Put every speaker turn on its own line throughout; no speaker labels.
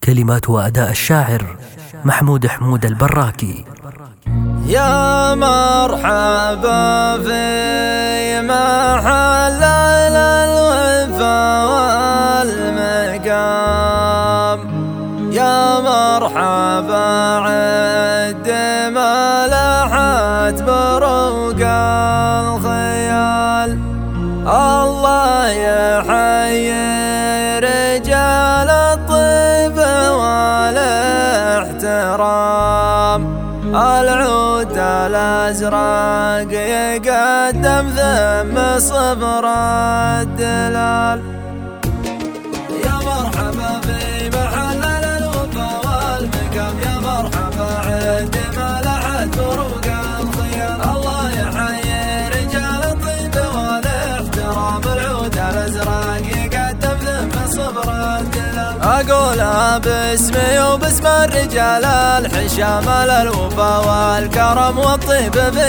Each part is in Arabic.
كلمات وأداء الشاعر محمود حمود البراكي.
يا مرحبا في محل الوفا والمقام، يا مرحبا عد ما لحت بروق الخيال. الله يحيي رجال الطيب والاحترام، العود الأزرق يقدم ذم صبر الدلال. يا مرحبا في محل الوفا والمقام، يا مرحبا عند ما لحت بروق الخيال. الله يحيي رجال الطيب والاحترام، العود الأزرق يقدم ذم صبر الدلال. أقولها باسمي وباسم الرجال الحشام، الوفا والكرم والطيب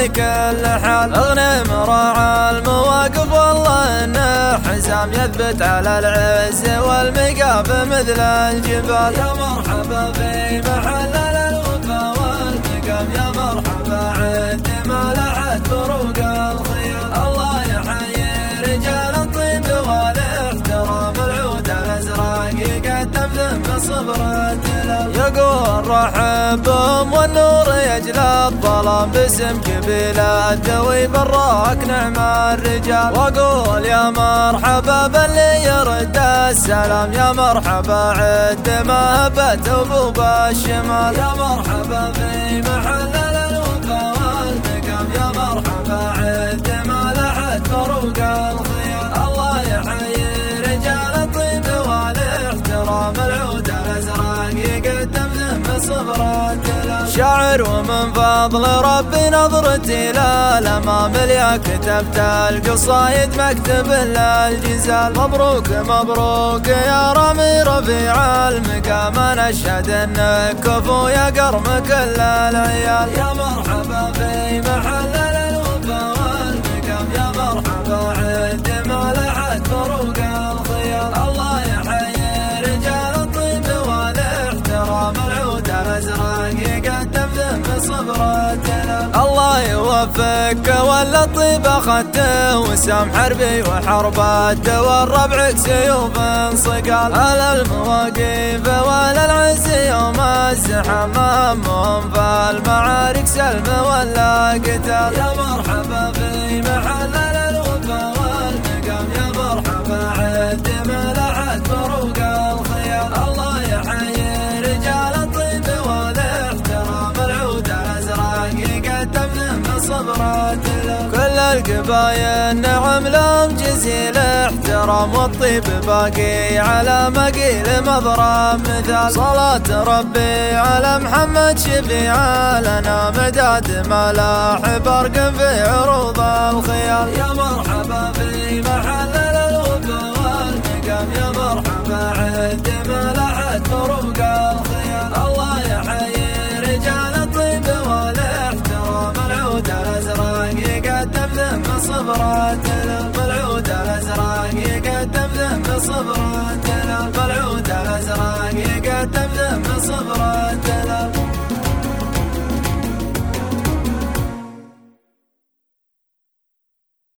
بكل حال. اغنم راعى المواقف والله انه حزام، يثبت على العز والمقاف مثل الجبال. يا مرحبا في محل الوفا والمقام، يا مرحبا عند ما لحت بروق الخيال. الله يحيي رجال الطيب والاحترام، العود الازرق يقدم ذم صبر الدلال. يقول رحب بهم والنور يجلى الظلام، باسم قبيلة ذوي براك نعم الرجال. واقول يا مرحبا باللي يرد السلام، يا مرحبا عد ما هبت وبوب الشمال. يا مرحبا في محل الوفا والمقام، يا مرحبا عد ما لحت بروق الخيال. الله يحيي رجال الطيب والاحترام، العود الازرق يقدم ذم صبر الدلال. شاعر ومن فضل ربي نظرتي للامام، يا كتبت القصايد مكتب للجزال. مبروك مبروك يا رامي رفيع المقام، انا اشهد انك كفو يا قرم كل العيال. يا مرحبا في محل الوفا والمقام، يا مرحبا عند ما لحت بروق الخيال. الله يحيي رجال الطيب والاحترام، العود الازرق يقدم ذم صبر الدلال. الله يوفقك ولا الطيب اخذته وسام حربي وحربات والربعك سيوف صقال. على المواقف ولا العز يوم الزحام، همهم فالمعارك سلم ولا قتال. يا مرحبا في محل الوفا والمقام، يا مرحبا عد ما لحت بروق الخيال. الله يحيي رجال الطيب والاحترام، العود الازرق يقدم ذم صبر الدلال. كل القبايل نعم لهم جزيل احترام، والطيب باقي على مقيل مضرب مثال. صلاة ربي على محمد شفيع لنا، مداد ملاح برق في عروض الخيال. يا مرحبا في محل الوفا والمقام، يا مرحبا عد ما لحت بروق الخيال. الله يحيي رجال الطيب والاحترام، العود الازرق يقدم ذم صبر الدلال. العود الازرق يقدم ذم صبر الدلال، العود الازرق يقدم ذم صبر الدلال.